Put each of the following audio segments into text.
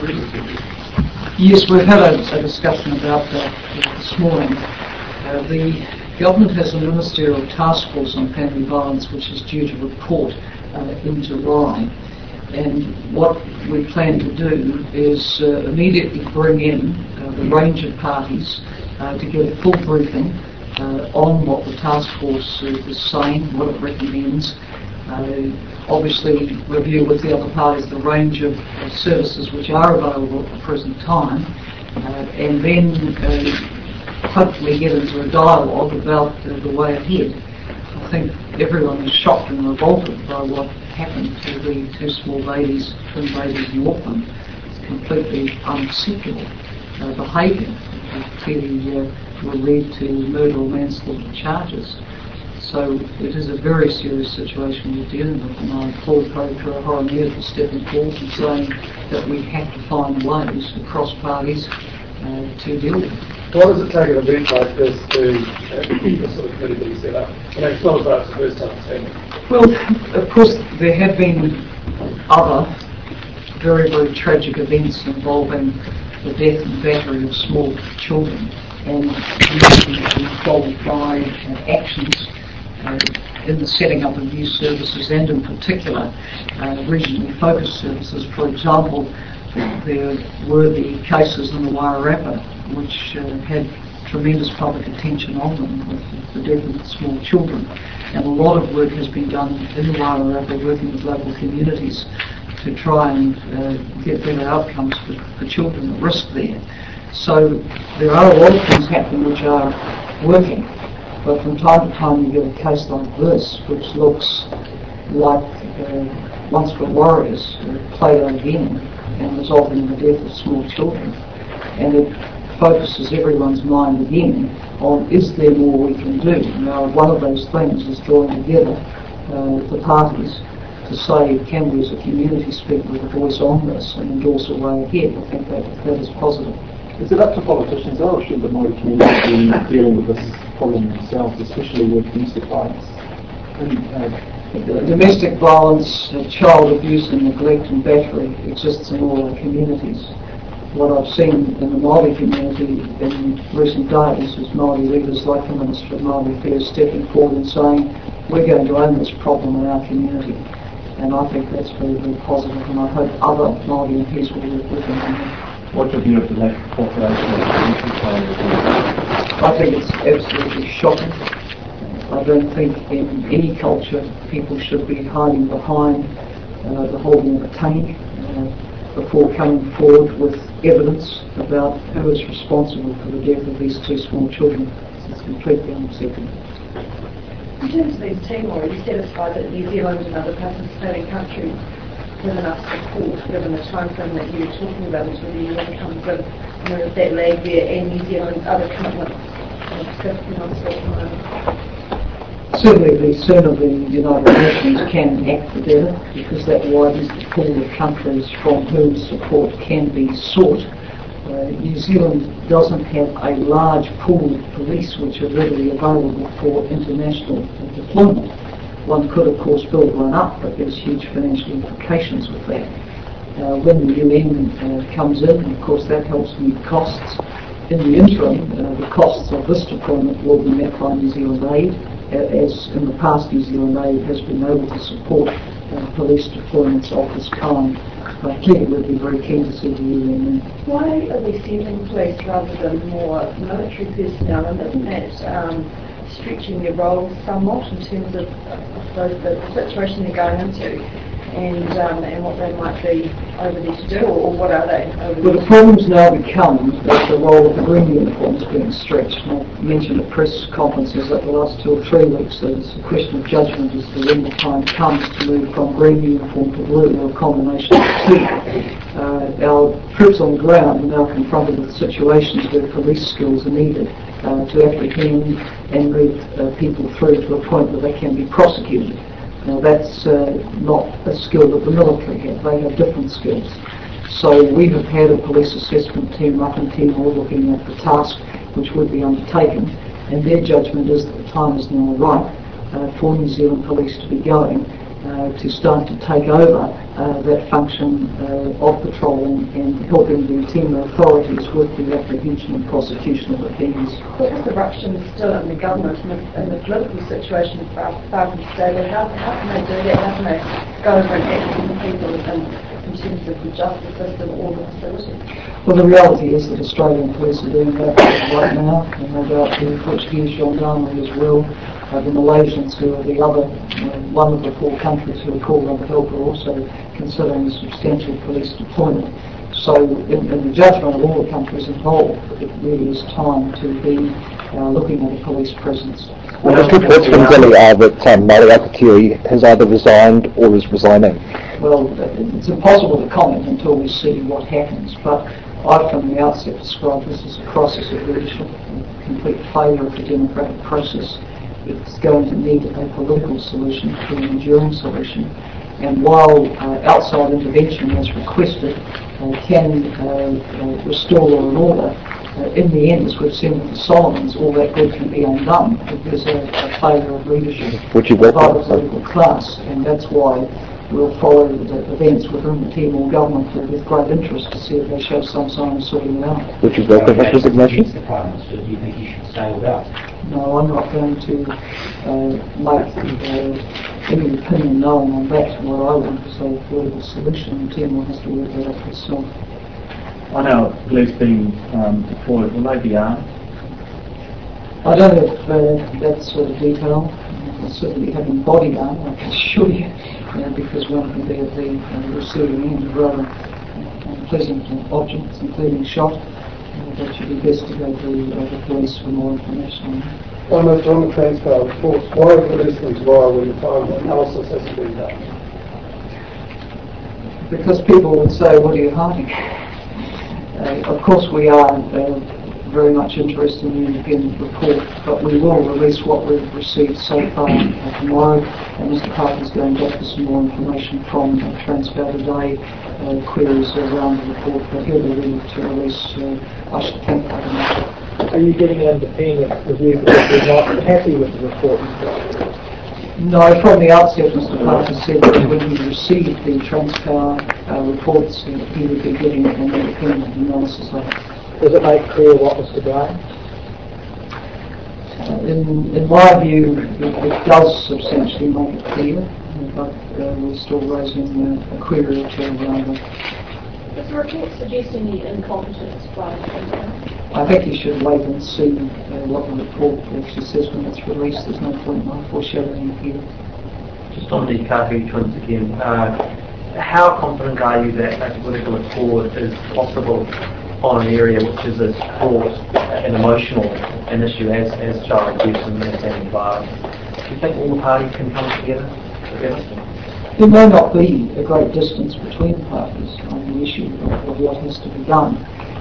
Yes, we've had a discussion about that this morning. The government has a ministerial task force on family violence which is due to report in July. And what we plan to do is immediately bring in the range of parties to get a full briefing on what the task force is saying, what it recommends. Obviously review with the other parties the range of services which are available at the present time, and then hopefully get into a dialogue about the way ahead. I think everyone is shocked and revolted by what happened to the two small babies, twin babies in Auckland. It's completely unacceptable behaviour. Clearly will lead to murder or manslaughter charges. So it is a very serious situation we're dealing with, and I applaud Kaupira Horomia for stepping forward and saying that we have to find ways across parties to deal with it. Why does it take an event like this to the sort of committee that you set up? I mean, it's not as though it's the first time it's happened. Well, of course, there have been other very, very tragic events involving the death and battery of small children, and followed by actions in the setting up of new services, and in particular regionally focused services. For example, there were the cases in the Wairarapa which had tremendous public attention on them, with the death of small children, and a lot of work has been done in the Wairarapa working with local communities to try and get better outcomes for children at risk there. So there are a lot of things happening which are working. But from time to time you get a case like this, which looks like Once Good Warriors played out again and resulting in the death of small children. And it focuses everyone's mind again on, is there more we can do? Now, one of those things is drawing together the parties to say, can we as a community speak with a voice on this and endorse a way ahead? I think that is positive. Is it up to politicians, or should the Māori community be dealing with this problem themselves, especially with domestic violence? Domestic violence, child abuse and neglect and battery exists in all our communities. What I've seen in the Māori community in recent days is Māori leaders like the Minister of Māori Affairs stepping forward and saying, we're going to own this problem in our community. And I think that's very, very positive, and I hope other Māori MPs will work with them on that. What's your view of the lack of cooperation of the community? I think it's absolutely shocking. I don't think in any culture people should be hiding behind the holding of a tank before coming forward with evidence about who is responsible for the death of these two small children. It's completely unacceptable. In terms of East Timor, are you satisfied that New Zealand and other participating countries have enough support given the time frame that you were talking about until the UN comes in? And there is that lag there, and New Zealand's other commitments discussing on the Certainly the sooner the United Nations can act the better, because that widens the pool of countries from whom support can be sought. New Zealand doesn't have a large pool of police which are readily available for international deployment. One could, of course, build one up, but there's huge financial implications with that. When the UN comes in, of course, that helps meet costs. In the interim, the costs of this deployment will be met by New Zealand Aid, as in the past New Zealand Aid has been able to support police deployments of this kind. Clearly we'd be very keen to see the UN in. Why are we sending police rather than more military personnel, and isn't that stretching their role somewhat in terms of the situation they're going into and what they might be over there to do, or what are they over there? Well, the problem's now become that the role of the green uniform is being stretched. And I mentioned at press conferences that the last 2 or 3 weeks that it's a question of judgment as to when the time comes to move from green uniform to blue, or a combination of the two. Our troops on the ground are now confronted with situations where police skills are needed to apprehend and move people through to a point where they can be prosecuted. Now that's not a skill that the military have. They have different skills. So we have had a police assessment team up in Timor looking at the task which would be undertaken, and their judgment is that the time is now right for New Zealand police to be going to start to take over that function of patrolling and helping the Timor authorities with the apprehension and prosecution of offenders. But this eruption is still in the government and the political situation is far from stable. How can they do that? How can they go over and act on people in terms of the justice system or the facility? Well, the reality is that Australian police are doing that right now, and no doubt the Portuguese gendarmerie as well. The Malaysians, who are the other one of the 4 countries who are called on help, are also considering a substantial police deployment. So in the judgment of all the countries involved, it really is time to be looking at a police presence. Well, there's reports from Delhi that Mari Akatiri has either resigned or is resigning. Well, it's impossible to comment until we see what happens, but I from the outset described this as a crisis of leadership, a complete failure of the democratic process. It's going to need a political solution, to an enduring solution. And while outside intervention, as requested, can restore law and order, in the end, as we've seen with the Solomons, all that good can be undone if there's a failure of leadership by the political class. And that's why we'll follow the events within the Timor government with great interest to see if they show some sign of sorting it out. Would you welcome his resignation? The Prime Minister, do you think he should stay without? No, I'm not going to make any opinion known on that. What I want to say is for the solution, Timor has to work that out itself. I know police being deployed. Will they be armed? I don't have that sort of detail. They'll certainly having body armour, I can assure you, because one can be at the receiving end of rather unpleasant objects, including shot. That should be best to go to the police for more information on that. On the transfer reports, why release them tomorrow when the final analysis has been done? Because people would say, what are you hiding? Of course we are very much interested in the independent report, but we will release what we've received so far tomorrow, and Mr. Parker's going back for some more information from Transpower today, queries around the report, but he'll be ready to release, I should think, by tomorrow. Are you getting an independent review because you're not happy with the report? No, from the outset, Mr. Parker said that when he received the Transpower reports, he would be getting an independent analysis of it. Does it make clear what was to blame? In my view, it does substantially make it clear, but we're still raising a query or two around it. Does the report suggest any incompetence by the I think you should wait and see what the report actually says when it's released. There's no point in my foreshadowing here. Just on the Kahu twins again, how confident are you that a political accord is possible on an area which is as fraught and emotional an issue as child abuse and family violence? Do you think all the parties can come together? There may not be a great distance between the parties on the issue of what has to be done.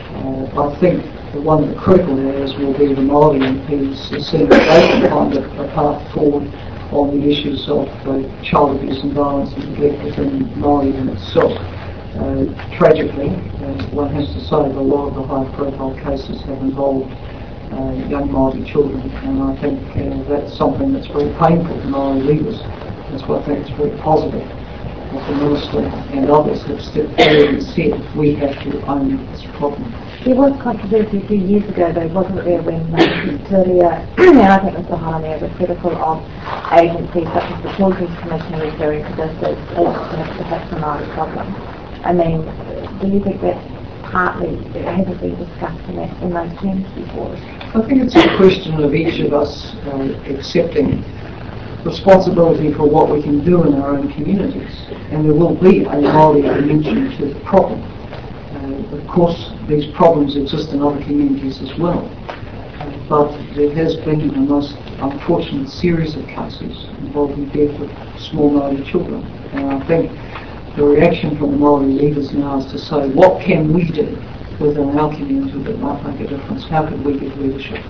I think one of the critical areas will be the Māori MPs seeing that they can find a path forward on the issues of child abuse and violence and neglect within Māori in itself. Tragically, one has to say that a lot of the high-profile cases have involved young Māori children, and I think that's something that's very painful to Māori leaders. That's why I think it's very positive that the Minister and others have stepped forward and said we have to own this problem. There was controversy a few years ago, though, wasn't there, when Turia and I think Mr. Hanania was critical of agencies such as the Children's Commission referring to this as perhaps a Māori problem. I mean, do you think that's partly, it hasn't been discussed in those terms before? I think it's a question of each of us accepting responsibility for what we can do in our own communities, and there will be a Māori dimension to the problem. Of course, these problems exist in other communities as well, but there has been a most unfortunate series of cases involving death of small Māori children, and I think the reaction from the Māori leaders now is to say, what can we do within our community that might make a difference? How can we give leadership?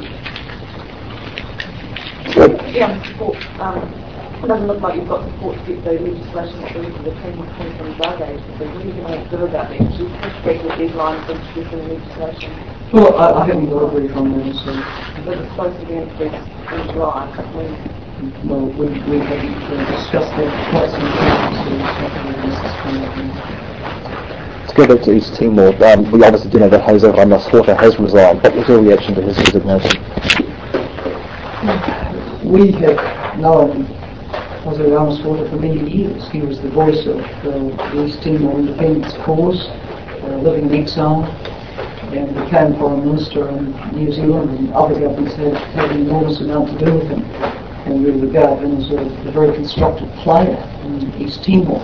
Support. It doesn't look like you've got support to get the legislation that the rest of the team was coming from drug age. So what are you going to do about that? Do you push back the deadline for introducing legislation? Well, I haven't got a brief on that, so. But it's supposed to be introduced in July. Well, we haven't discussed that quite some time. Let's go back to East Timor. We obviously do know that Jose Ramos Horta has resigned. What was your reaction to his resignation? We have known Jose Ramos Horta for many years. He was the voice of the East Timor independence cause, living in exile, and became Foreign Minister in New Zealand, and other governments had an enormous amount to do with him, and we regard him as a very constructive player in East Timor.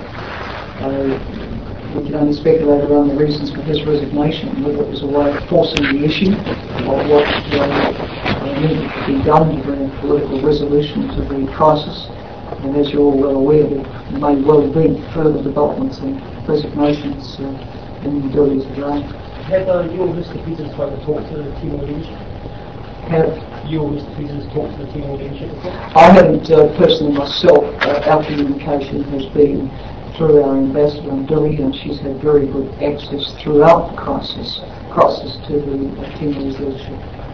We can only speculate around the reasons for his resignation, whether it was a way of forcing the issue of what needed to be done to bring a political resolution to the crisis. And as you're all well aware, there may well be further developments and resignations in New Delhi today. Have you or Mr. Peters tried to talk to the Timor leadership? Have you or Mr. Peters talked to the Timor leadership before? I haven't personally myself. Our communication has been through our ambassador in Delhi, and she's had very good access throughout the crisis to the Timorese leadership.